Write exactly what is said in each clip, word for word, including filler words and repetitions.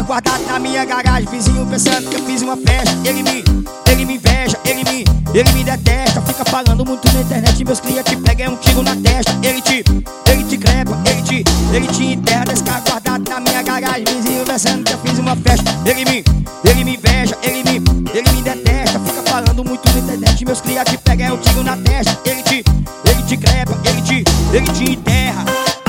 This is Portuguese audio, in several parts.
guardado na minha garagem, vizinho pensando que eu fiz uma festa. Ele me, ele me inveja, ele me, ele me detesta. Fica falando muito na internet, meus clientes pegam um tiro na testa. Ele te, ele te crepa, ele te, ele te enterra. Desse carro guardado na minha garagem, vizinho pensando que eu fiz uma festa. Ele me, ele me inveja, ele me, ele me detesta. Fica falando muito na internet, meus clientes pegam um tiro na testa. Ele te, ele te crepa, ele te, ele te enterra.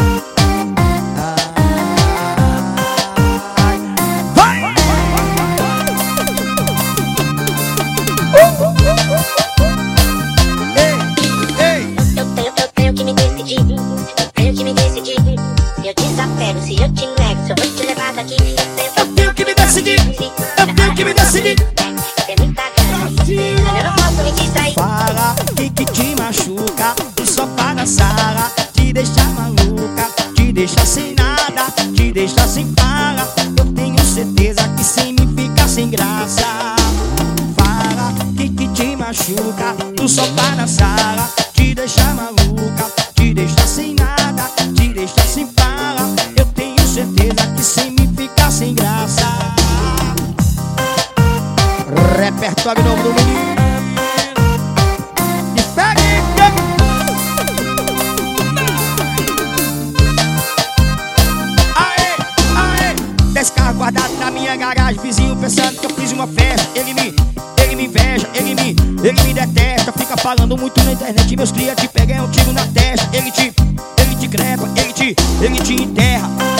Eu desapego, se eu te nego, se eu vou te levar daqui. Eu tenho que me decidir, eu tenho que me decidir. Tem muita grana, eu não posso me distrair. Fala que que te machuca, o sofá da sala te deixa maluca, te deixa sem nada, te deixa sem fala. Eu tenho certeza que sem mim fica sem graça. Fala que que te machuca, o sofá da sala te deixa maluca, te deixa sem nada, te deixa sem fala. Eu tenho certeza que sem mim fica sem graça. Repertório novo do menino. Aê, aê. Desse carro guardado na minha garagem, vizinho pensando que eu fiz uma festa. Ele me, ele me inveja, ele me, ele me detesta. Fica falando muito na internet, meus clientes pegam um tiro na testa. Ele te, ele te crepa, ele te, ele te enterra.